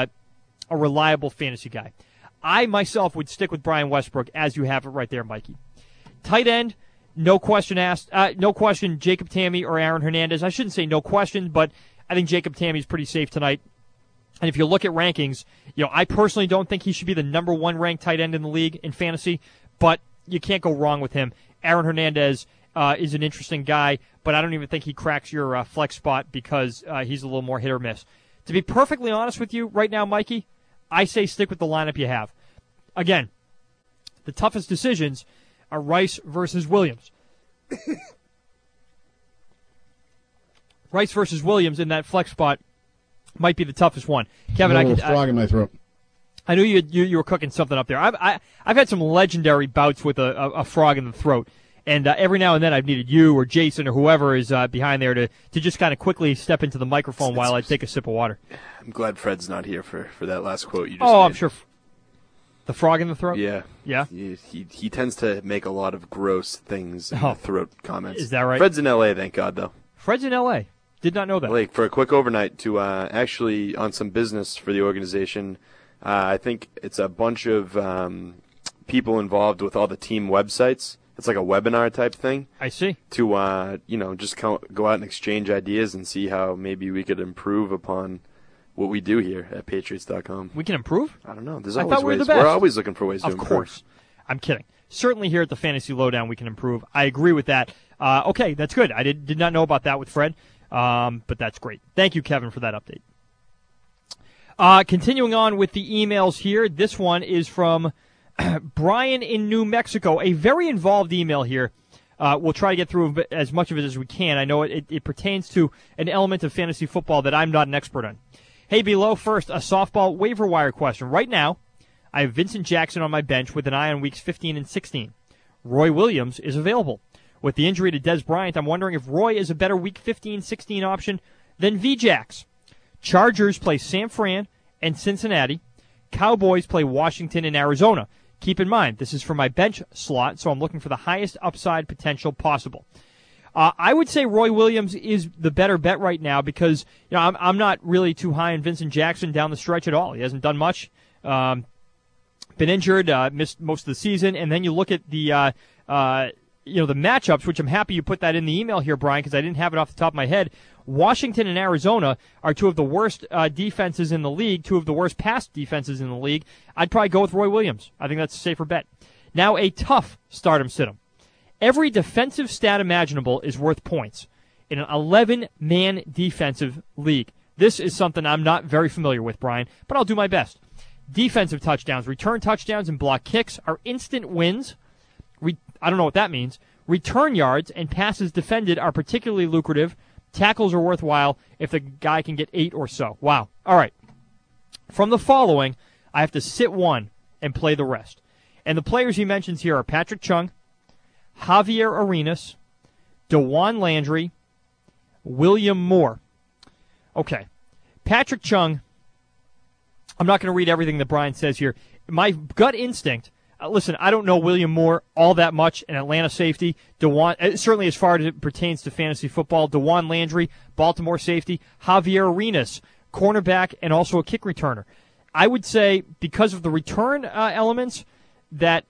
fantasy guy. I myself would stick with Brian Westbrook as you have it right there, Mikey. Tight end, no question asked. No question, Jacob Tamme or Aaron Hernandez. I shouldn't say no question, but I think Jacob Tamme is pretty safe tonight. And if you look at rankings, I personally don't think he should be the number 1 ranked tight end in the league in fantasy, but you can't go wrong with him. Aaron Hernandez is an interesting guy, but I don't even think he cracks your flex spot because he's a little more hit or miss. To be perfectly honest with you right now, Mikey, I say stick with the lineup you have. Again, the toughest decisions are Rice versus Williams. Rice versus Williams in that flex spot might be the toughest one. Kevin, I got a frog in my throat. I knew you were cooking something up there. I've had some legendary bouts with a frog in the throat, and every now and then I've needed you or Jason or whoever is behind there to just kind of quickly step into the microphone while I take a sip of water. I'm glad Fred's not here for that last quote you just made. I'm sure. The frog in the throat? Yeah. Yeah? He tends to make a lot of gross things in the throat comments. Is that right? Fred's in L.A., thank God, though. Fred's in L.A.? Did not know that. Like, for a quick overnight to actually on some business for the organization. I think it's a bunch of people involved with all the team websites. It's like a webinar type thing. I see. To, just go out and exchange ideas and see how maybe we could improve upon what we do here at Patriots.com. We can improve? I don't know. There's I always thought we were ways. the best. We're always looking for ways to improve. Of course. I'm kidding. Certainly here at the Fantasy Lowdown we can improve. I agree with that. Okay, that's good. I did not know about that with Fred, but that's great. Thank you, Kevin, for that update. Continuing on with the emails here, this one is from Brian in New Mexico. A very involved email here. We'll try to get through as much of it as we can. I know it pertains to an element of fantasy football that I'm not an expert on. Hey, below, first, a softball waiver wire question. Right now, I have Vincent Jackson on my bench with an eye on weeks 15 and 16. Roy Williams is available. With the injury to Dez Bryant, I'm wondering if Roy is a better week 15-16 option than VJax. Chargers play San Fran and Cincinnati. Cowboys play Washington and Arizona. Keep in mind, this is for my bench slot, so I'm looking for the highest upside potential possible. I would say Roy Williams is the better bet right now because I'm not really too high on Vincent Jackson down the stretch at all. He hasn't done much. Been injured, missed most of the season, and then you look at the matchups, which I'm happy you put that in the email here, Brian, because I didn't have it off the top of my head. Washington and Arizona are two of the worst defenses in the league, two of the worst pass defenses in the league. I'd probably go with Roy Williams. I think that's a safer bet. Now, a tough start-'em sit-'em. Every defensive stat imaginable is worth points in an 11-man defensive league. This is something I'm not very familiar with, Brian, but I'll do my best. Defensive touchdowns, return touchdowns, and block kicks are instant wins. I don't know what that means. Return yards and passes defended are particularly lucrative. Tackles are worthwhile if the guy can get 8 or so. Wow. All right. From the following, I have to sit one and play the rest. And the players he mentions here are Patrick Chung, Javier Arenas, DeJuan Landry, William Moore. Okay. Patrick Chung, I'm not going to read everything that Brian says here. My gut instinct, listen, I don't know William Moore all that much, an Atlanta safety. Certainly as far as it pertains to fantasy football, DeJuan Landry, Baltimore safety, Javier Arenas, cornerback, and also a kick returner. I would say because of the return elements that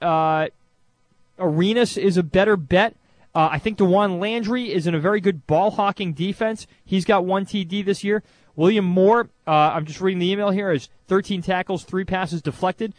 Arenas is a better bet. I think DeJuan Landry is in a very good ball-hawking defense. He's got 1 TD this year. William Moore, I'm just reading the email here, is 13 tackles, 3 passes deflected.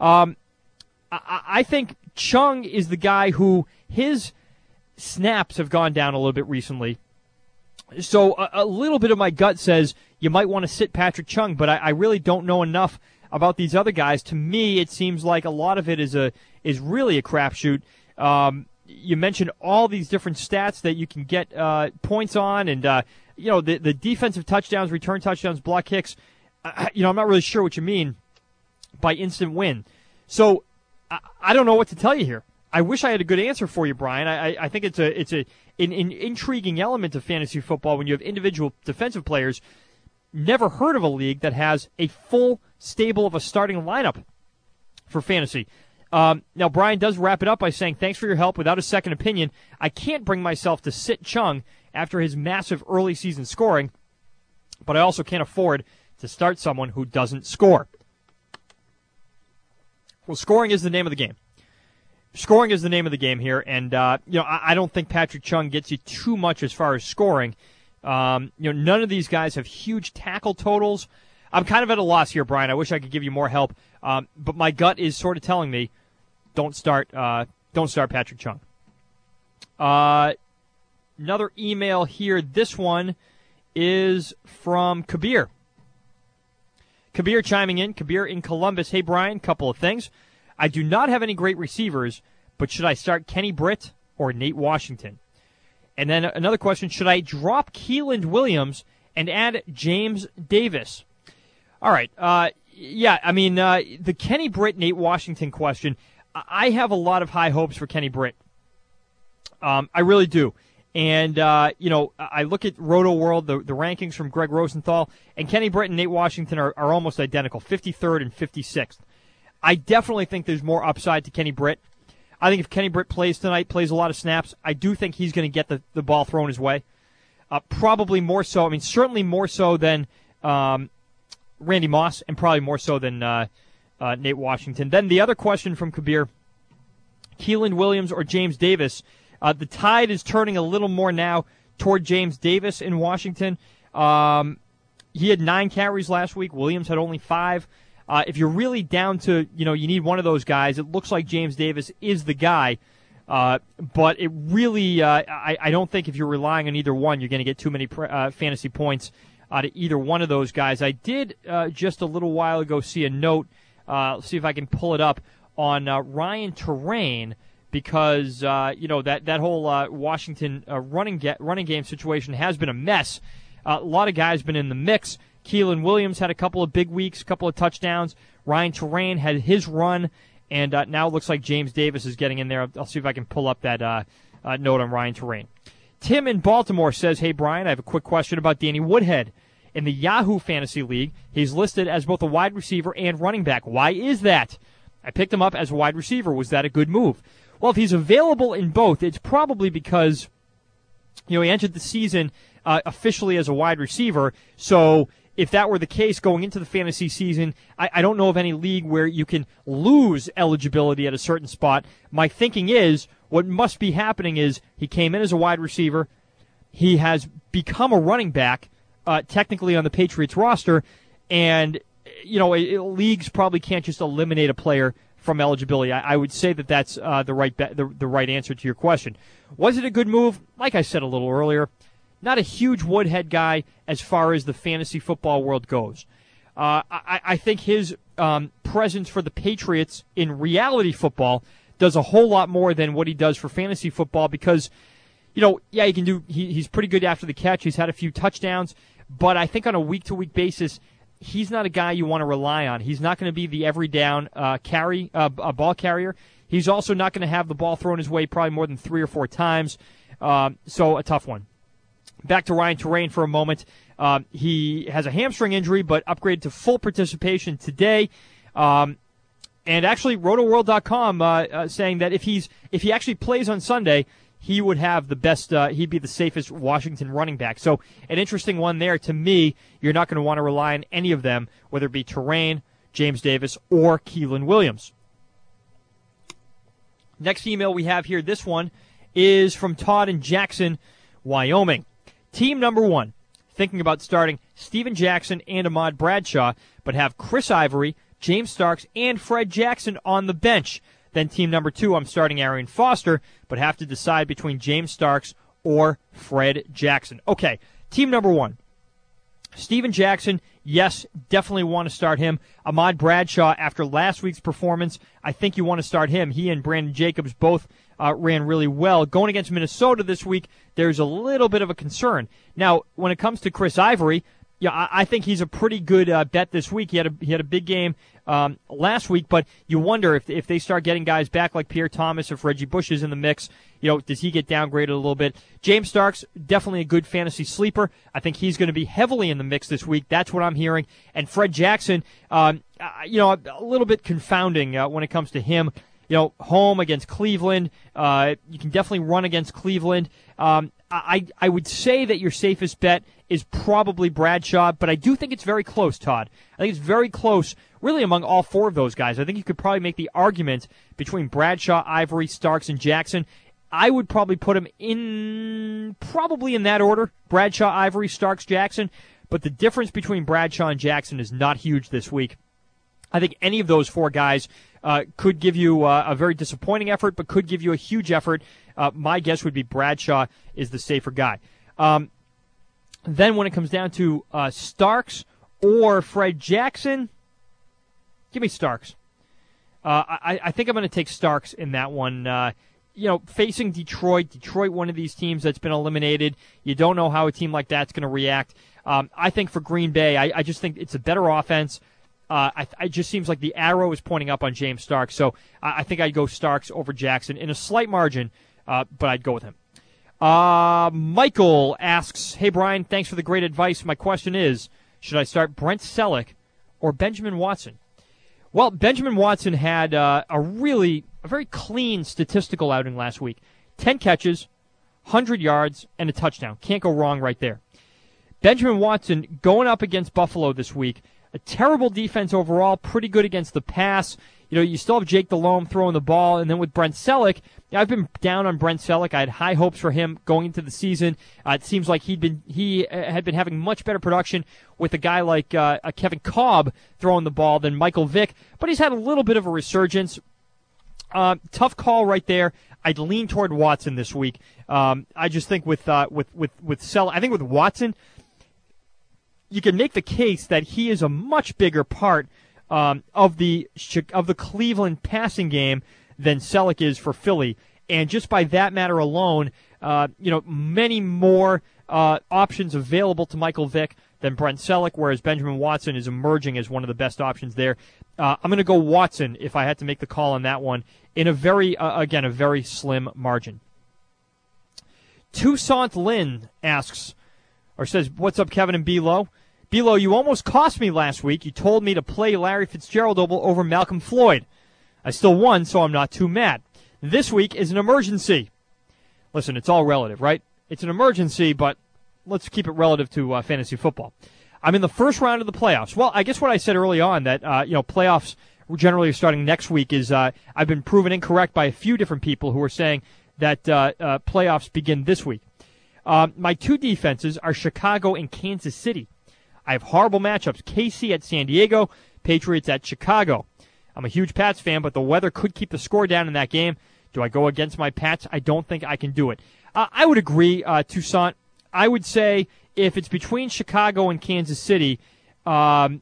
I think Chung is the guy who his snaps have gone down a little bit recently. So a little bit of my gut says you might want to sit Patrick Chung, but I really don't know enough about these other guys. To me, it seems like a lot of it is really a crapshoot. You mentioned all these different stats that you can get points on, and the defensive touchdowns, return touchdowns, block kicks. I'm not really sure what you mean by instant win. So I don't know what to tell you here. I wish I had a good answer for you, Brian. I think it's an intriguing element of fantasy football when you have individual defensive players. Never heard of a league that has a full stable of a starting lineup for fantasy. Now, Brian does wrap it up by saying, thanks for your help. Without a second opinion, I can't bring myself to sit Chung after his massive early season scoring, but I also can't afford to start someone who doesn't score. Well, scoring is the name of the game. Scoring is the name of the game here, and I don't think Patrick Chung gets you too much as far as scoring. None of these guys have huge tackle totals. I'm kind of at a loss here, Brian. I wish I could give you more help, but my gut is sort of telling me don't start Patrick Chung. Another email here. This one is from Kabir. Kabir chiming in. Kabir in Columbus. Hey, Brian, couple of things. I do not have any great receivers, but should I start Kenny Britt or Nate Washington? And then another question, should I drop Keeland Williams and add James Davis? All right. The Kenny Britt, Nate Washington question, I have a lot of high hopes for Kenny Britt. I really do. And, I look at Roto World, the rankings from Greg Rosenthal, and Kenny Britt and Nate Washington are almost identical, 53rd and 56th. I definitely think there's more upside to Kenny Britt. I think if Kenny Britt plays tonight, plays a lot of snaps, I do think he's going to get the ball thrown his way. Probably more so. Certainly more so than Randy Moss, and probably more so than Nate Washington. Then the other question from Kabir, Keeland Williams or James Davis. The tide is turning a little more now toward James Davis in Washington. He had 9 carries last week. Williams had only 5. If you're really down to, you need one of those guys, it looks like James Davis is the guy. But it really, I don't think if you're relying on either one, you're going to get too many fantasy points out of either one of those guys. I did just a little while ago see a note, let's see if I can pull it up, on Ryan Terrain, because, that whole Washington running game situation has been a mess. A lot of guys been in the mix. Keeland Williams had a couple of big weeks, a couple of touchdowns. Ryan Terrain had his run, and now it looks like James Davis is getting in there. I'll see if I can pull up that note on Ryan Terrain. Tim in Baltimore says, hey, Brian, I have a quick question about Danny Woodhead. In the Yahoo Fantasy League, he's listed as both a wide receiver and running back. Why is that? I picked him up as a wide receiver. Was that a good move? Well, if he's available in both, it's probably because, he entered the season officially as a wide receiver, so if that were the case going into the fantasy season, I don't know of any league where you can lose eligibility at a certain spot. My thinking is what must be happening is he came in as a wide receiver. He has become a running back, technically on the Patriots roster, and leagues probably can't just eliminate a player from eligibility. I would say that that's the right answer to your question. Was it a good move? Like I said a little earlier, not a huge Woodhead guy as far as the fantasy football world goes. I think his presence for the Patriots in reality football does a whole lot more than what he does for fantasy football because, he can do. He's pretty good after the catch. He's had a few touchdowns, but I think on a week-to-week basis, he's not a guy you want to rely on. He's not going to be the every down ball carrier. He's also not going to have the ball thrown his way probably more than 3 or 4 times. So a tough one. Back to Ryan Terrain for a moment. He has a hamstring injury, but upgraded to full participation today. And actually, RotoWorld.com saying that if he actually plays on Sunday, he would have the best. He'd be the safest Washington running back. So an interesting one there. To me, you're not going to want to rely on any of them, whether it be Terrain, James Davis, or Keeland Williams. Next email we have here. This one is from Todd in Jackson, Wyoming. Team number 1, thinking about starting Steven Jackson and Ahmad Bradshaw, but have Chris Ivory, James Starks, and Fred Jackson on the bench. Then team number 2, I'm starting Arian Foster, but have to decide between James Starks or Fred Jackson. Okay, team number 1. Steven Jackson, yes, definitely want to start him. Ahmad Bradshaw, after last week's performance, I think you want to start him. He and Brandon Jacobs both ran really well. Going against Minnesota this week, there's a little bit of a concern. Now, when it comes to Chris Ivory, I think he's a pretty good bet this week. He had a big game last week, but you wonder if they start getting guys back like Pierre Thomas, if Reggie Bush is in the mix, does he get downgraded a little bit? James Starks, definitely a good fantasy sleeper. I think he's going to be heavily in the mix this week. That's what I'm hearing. And Fred Jackson, a little bit confounding when it comes to him. Home against Cleveland. You can definitely run against Cleveland. I would say that your safest bet is probably Bradshaw, but I do think it's very close, Todd. I think it's very close, really, among all 4 of those guys. I think you could probably make the argument between Bradshaw, Ivory, Starks, and Jackson. I would probably put them in that order, Bradshaw, Ivory, Starks, Jackson, but the difference between Bradshaw and Jackson is not huge this week. I think any of those 4 guys could give you a very disappointing effort, but could give you a huge effort My guess would be Bradshaw is the safer guy. Then when it comes down to Starks or Fred Jackson, give me Starks. I think I'm going to take Starks in that one. Facing Detroit, one of these teams that's been eliminated, you don't know how a team like that's going to react. I think for Green Bay, I just think it's a better offense. It just seems like the arrow is pointing up on James Starks, so I think I'd go Starks over Jackson in a slight margin, but I'd go with him. Michael asks, hey, Brian, thanks for the great advice. My question is, should I start Brent Selleck or Benjamin Watson? Well, Benjamin Watson had a very clean statistical outing last week. 10 catches, 100 yards, and a touchdown. Can't go wrong right there. Benjamin Watson going up against Buffalo this week. A terrible defense overall, pretty good against the pass. You still have Jake Delhomme throwing the ball, and then with Brent Selleck, I've been down on Brent Selleck. I had high hopes for him going into the season. It seems like he had been having much better production with a guy like Kevin Kolb throwing the ball than Michael Vick, but he's had a little bit of a resurgence. Tough call right there. I'd lean toward Watson this week. I just think with Selleck, I think with Watson, you can make the case that he is a much bigger part of the Cleveland passing game than Selleck is for Philly, and just by that matter alone, many more options available to Michael Vick than Brent Selleck, whereas Benjamin Watson is emerging as one of the best options there. I'm going to go Watson if I had to make the call on that one in a very slim margin. Toussaint Lynn asks, or says, what's up, Kevin and B-Lo? B-Lo, you almost cost me last week. You told me to play Larry Fitzgerald over Malcolm Floyd. I still won, so I'm not too mad. This week is an emergency. Listen, it's all relative, right? It's an emergency, but let's keep it relative to fantasy football. I'm in the first round of the playoffs. Well, I guess what I said early on, that playoffs generally are starting next week, is I've been proven incorrect by a few different people who are saying that playoffs begin this week. My two defenses are Chicago and Kansas City. I have horrible matchups. KC at San Diego, Patriots at Chicago. I'm a huge Pats fan, but the weather could keep the score down in that game. Do I go against my Pats? I don't think I can do it. I would agree, Toussaint. I would say if it's between Chicago and Kansas City, I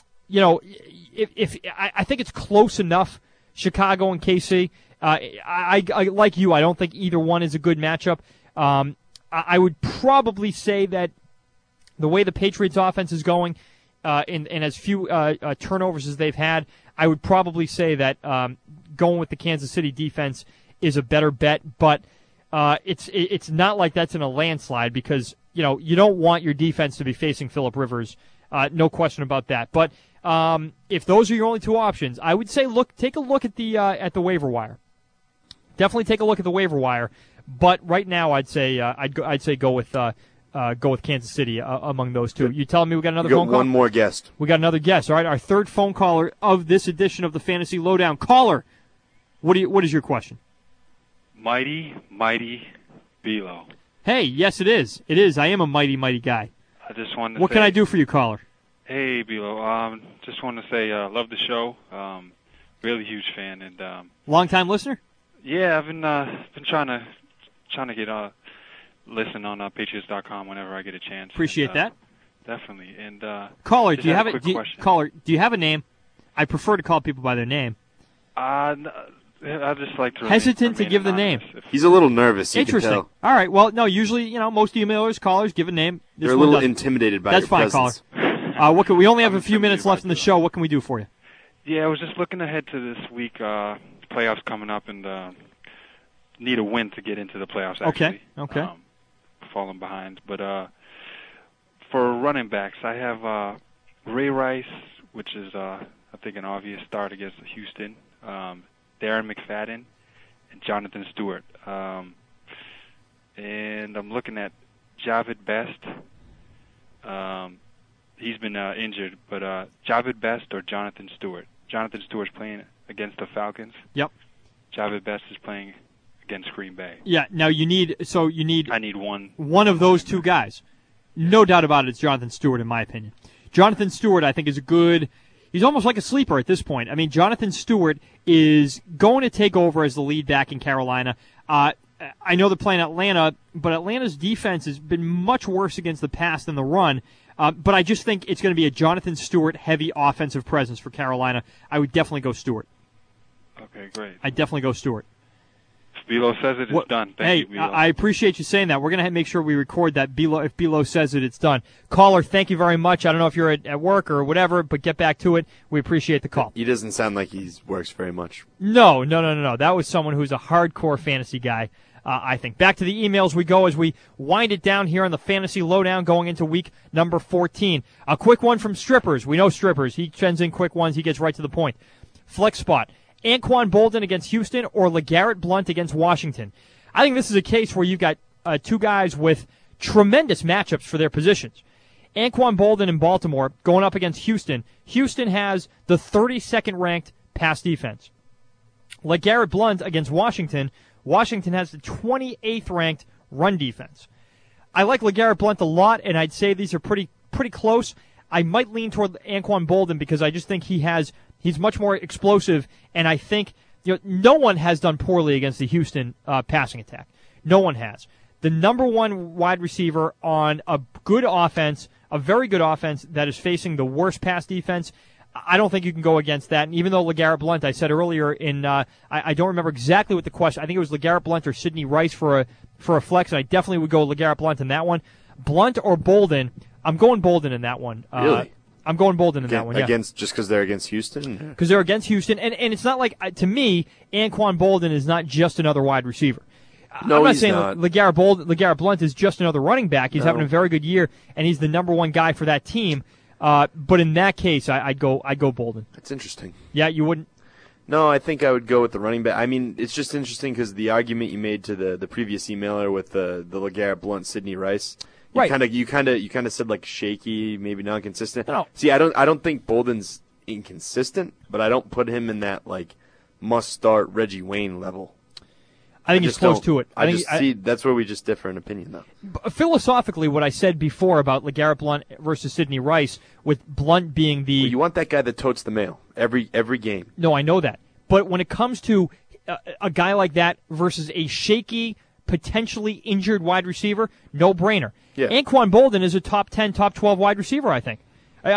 think it's close enough, Chicago and KC. I like you. I don't think either one is a good matchup. I would probably say that the way the Patriots offense is going, and as few turnovers as they've had, I would probably say that going with the Kansas City defense is a better bet. But it's not like that's in a landslide, because you don't want your defense to be facing Phillip Rivers. No question about that. But if those are your only two options, I would say take a look at the waiver wire. Definitely take a look at the waiver wire. But right now, I'd say go with Kansas City among those two. You telling me we got another phone call? One more guest. We got another guest. All right, our third phone caller of this edition of the Fantasy Lowdown. Caller, what is your question? Mighty B-Lo. Hey, yes, it is. It is. I am a mighty guy. I just wanted to What can I do for you, caller? Hey, B-Lo. Just wanted to say love the show. Really huge fan. And long-time listener? Yeah, I've been trying to get listen on Patriots.com whenever I get a chance. Appreciate that. Definitely. And caller, do you have a name? I prefer to call people by their name. I just like to hesitant to give the name. He's a little nervous. Interesting. You can tell. All right. Well, no. Usually, most emailers, callers give a name. They're a little intimidated by your presence. That's fine, caller. We only have a few minutes left in the show. What can we do for you? Yeah, I was just looking ahead to this week. Playoffs coming up, and need a win to get into the playoffs. Actually. Okay. Falling behind, but for running backs, I have Ray Rice, which is I think an obvious start against Houston. Darren McFadden and Jonathan Stewart. And I'm looking at Javid Best. He's been injured, but Javid Best or Jonathan Stewart. Jonathan Stewart's playing against the Falcons. Yep. Javid Best is playing against Green Bay. Yeah. Now I need one of those two guys. No doubt about it. It's Jonathan Stewart, in my opinion. Jonathan Stewart, I think, is he's almost like a sleeper at this point. I mean, Jonathan Stewart is going to take over as the lead back in Carolina. I know they're playing Atlanta, but Atlanta's defense has been much worse against the pass than the run. But I just think it's going to be a Jonathan Stewart-heavy offensive presence for Carolina. I would definitely go Stewart. Okay, great. I'd definitely go Stewart. Belo says it's done. Thank you, Belo. I appreciate you saying that. We're going to make sure we record that. If Belo says it's done. Caller, thank you very much. I don't know if you're at work or whatever, but get back to it. We appreciate the call. He doesn't sound like he works very much. No. That was someone who's a hardcore fantasy guy, I think. Back to the emails we go as we wind it down here on the Fantasy Lowdown going into week number 14. A quick one from Strippers. We know Strippers. He sends in quick ones. He gets right to the point. Flex spot. Anquan Boldin against Houston or LeGarrette Blount against Washington. I think this is a case where you've got two guys with tremendous matchups for their positions. Anquan Boldin in Baltimore going up against Houston. Houston has the 32nd ranked pass defense. LeGarrette Blount against Washington. Washington has the 28th ranked run defense. I like LeGarrette Blount a lot, and I'd say these are pretty close. I might lean toward Anquan Boldin because I just think he's much more explosive, and I think no one has done poorly against the Houston passing attack. No one has. The number one wide receiver on a good offense, a very good offense that is facing the worst pass defense, I don't think you can go against that. And even though LeGarrette Blount, I said earlier I don't remember exactly what the question. I think it was LeGarrette Blount or Sidney Rice for a flex, and I definitely would go LeGarrette Blount in that one. Blount or Boldin, I'm going Boldin in that one. Really? I'm going Boldin in that one, yeah. Just because they're against Houston? Because they're against Houston, and it's not like, to me, Anquan Boldin is not just another wide receiver. No, I'm not he's saying not. LeGarrette Blount is just another running back. He's having a very good year, and he's the number one guy for that team. But in that case, I'd go Boldin. That's interesting. Yeah, you wouldn't? No, I think I would go with the running back. I mean, it's just interesting because the argument you made to the previous emailer with the LeGarrette Blount, Sidney Rice. Right. You kind of said like shaky, maybe not consistent. No. See, I don't think Boldin's inconsistent, but I don't put him in that like must start Reggie Wayne level. I think he's close to it. That's where we just differ in opinion, though. Philosophically, what I said before about LeGarrette Blount versus Sidney Rice, with Blount being the... Well, you want that guy that totes the mail every game. No, I know that. But when it comes to a guy like that versus a shaky, potentially injured wide receiver, no-brainer. Yeah. Anquan Boldin is a top 10, top 12 wide receiver, I think.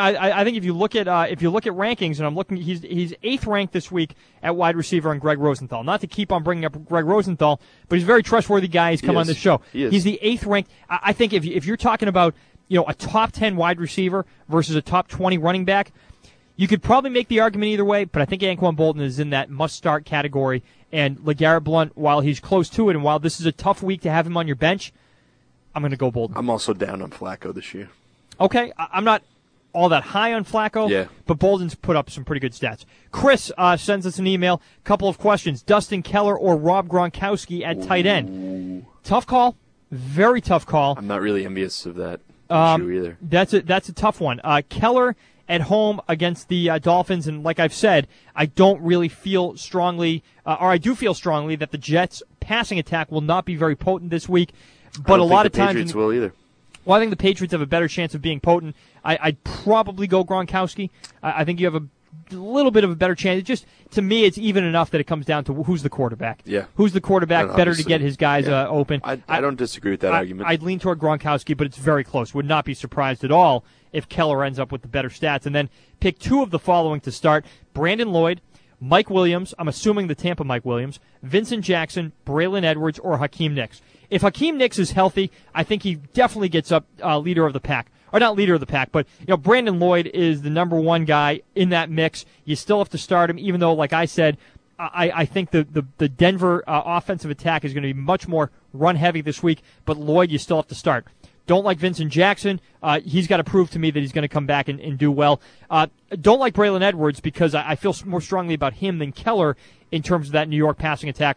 I think if you look at rankings, and I'm looking, he's 8th ranked this week at wide receiver on Greg Rosenthal. Not to keep on bringing up Greg Rosenthal, but he's a very trustworthy guy. He's come on this show. He's the 8th ranked. I think if you're talking about a top 10 wide receiver versus a top 20 running back, you could probably make the argument either way. But I think Anquan Boldin is in that must start category. And LeGarrette Blount, while he's close to it, and while this is a tough week to have him on your bench, I'm going to go Boldin. I'm also down on Flacco this year. Okay, I'm not all that high on Flacco, but Boldin's put up some pretty good stats. Chris sends us an email. Couple of questions. Dustin Keller or Rob Gronkowski at tight end? Tough call. Very tough call. I'm not really envious of that issue either. That's a tough one. Keller at home against the Dolphins, and like I've said, I don't really feel strongly, or I do feel strongly that the Jets' passing attack will not be very potent this week. But a lot of times, Patriots will either. Well, I think the Patriots have a better chance of being potent. I'd probably go Gronkowski. I think you have a little bit of a better chance. To me, it's even enough that it comes down to who's the quarterback. Yeah. Who's the quarterback? Better to get his guys open. I don't disagree with that argument. I'd lean toward Gronkowski, but it's very close. Would not be surprised at all if Keller ends up with the better stats. And then pick two of the following to start. Brandon Lloyd, Mike Williams, I'm assuming the Tampa Mike Williams, Vincent Jackson, Braylon Edwards, or Hakeem Nicks. If Hakeem Nicks is healthy, I think he definitely gets up leader of the pack. Or not leader of the pack, but Brandon Lloyd is the number one guy in that mix. You still have to start him, even though, like I said, I think the Denver offensive attack is going to be much more run-heavy this week, but Lloyd you still have to start. Don't like Vincent Jackson. He's got to prove to me that he's going to come back and do well. Don't like Braylon Edwards because I feel more strongly about him than Keller in terms of that New York passing attack.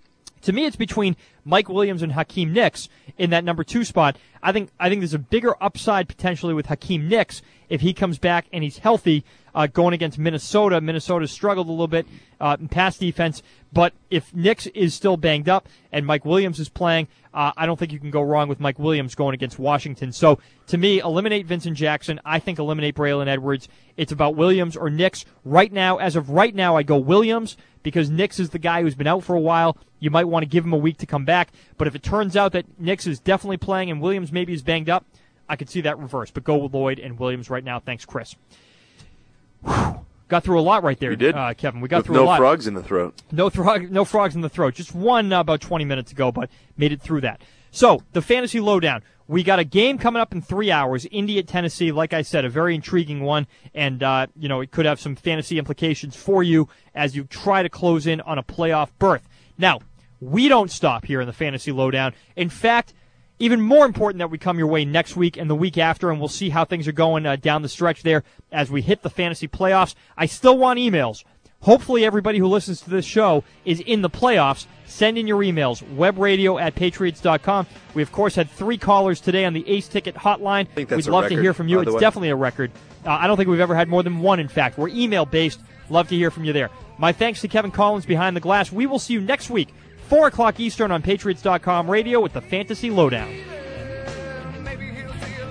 To me, it's between Mike Williams and Hakeem Nicks in that number 2 spot. I think there's a bigger upside potentially with Hakeem Nicks if he comes back and he's healthy going against Minnesota. Minnesota's struggled a little bit in pass defense, but if Nicks is still banged up and Mike Williams is playing, I don't think you can go wrong with Mike Williams going against Washington. So to me, eliminate Vincent Jackson. I think eliminate Braylon Edwards. It's about Williams or Nicks. As of right now, I go Williams because Nix is the guy who's been out for a while. You might want to give him a week to come back. But if it turns out that Nix is definitely playing and Williams maybe is banged up, I could see that reverse. But go with Lloyd and Williams right now. Thanks, Chris. Whew. Got through a lot right there, we did. Kevin. We got with through a lot. No frogs in the throat. No frogs in the throat. Just one about 20 minutes ago, but made it through that. So, the Fantasy Lowdown. We got a game coming up in 3 hours, Indy at Tennessee. Like I said, a very intriguing one, and it could have some fantasy implications for you as you try to close in on a playoff berth. Now, we don't stop here in the Fantasy Lowdown. In fact, even more important that we come your way next week and the week after, and we'll see how things are going down the stretch there as we hit the fantasy playoffs. I still want emails. Hopefully everybody who listens to this show is in the playoffs. Send in your emails, webradio@patriots.com. We, of course, had 3 callers today on the Ace Ticket hotline. We'd love to hear from you. It's definitely a record. I don't think we've ever had more than one, in fact. We're email-based. Love to hear from you there. My thanks to Kevin Collins behind the glass. We will see you next week, 4 o'clock Eastern on Patriots.com radio with the Fantasy Lowdown.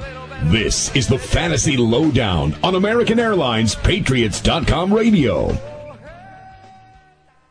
This is the Fantasy Lowdown on American Airlines Patriots.com radio.